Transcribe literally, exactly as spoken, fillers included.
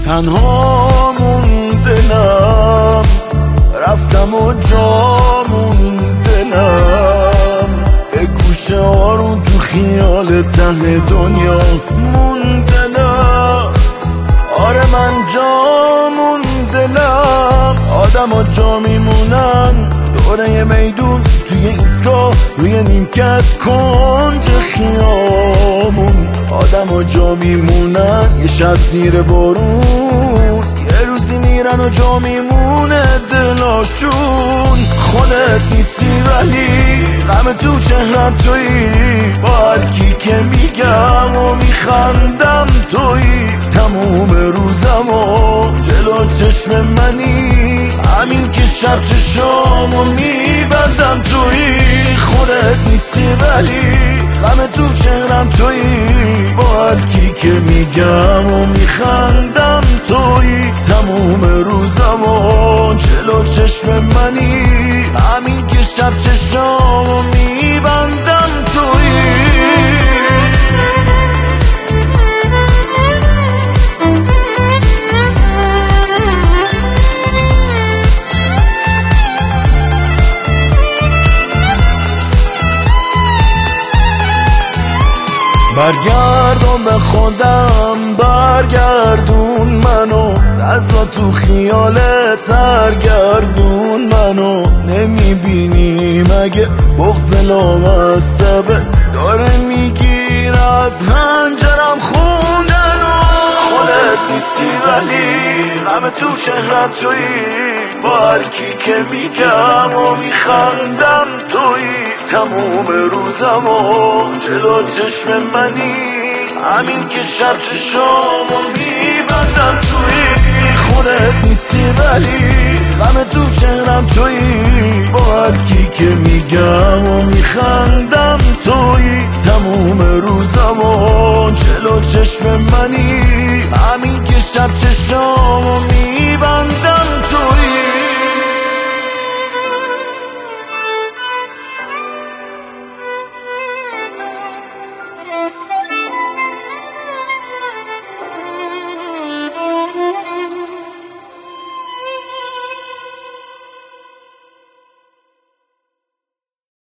تنها موندنم، رفتم و جا موندنم، به گوشه آرون تو خیال ته دنیا موندنم. آره من جا موندنم، آدم ها جا میمونن دوره میدون، توی ایستگاه روی نیمکت کنج خیامون. آدم ها جا میمونن یه شب زیر بارون، یه روزی میرن و جا میمونه دلاشون. خودت نیستی ولی غم تو چهرم تویی، با هر کی که میگم و میخندم تویی. تموم روزم و جلو چشم منی، همین که شب چشامو میبندم تویی. خودت نیستی ولی غم تو چهرم تویی، با هر کی که میگم و میخندم تویی. تموم روزم و جلو چشم منی، همین که شب چشامو میبندم تویی. برگردون به خودم، برگردون منو، رضا تو خیالت سرگردون منو. نمیبینی مگه بغض لامصبه داره میگیر از هنجرم خوندنو. خودت نیستی ولی غم تو چهرم تویی، با هر کی که میگم و میخندم تویی. تموم روزم و جلو چشم منی، همین که شب چشامو میبندم تویی. خودت نیستی ولی غم تو چهرم تویی، با هر کی که میگم و میخندم تویی. تموم روزم و جلو چشم منی، همین که شب چشامو میبندم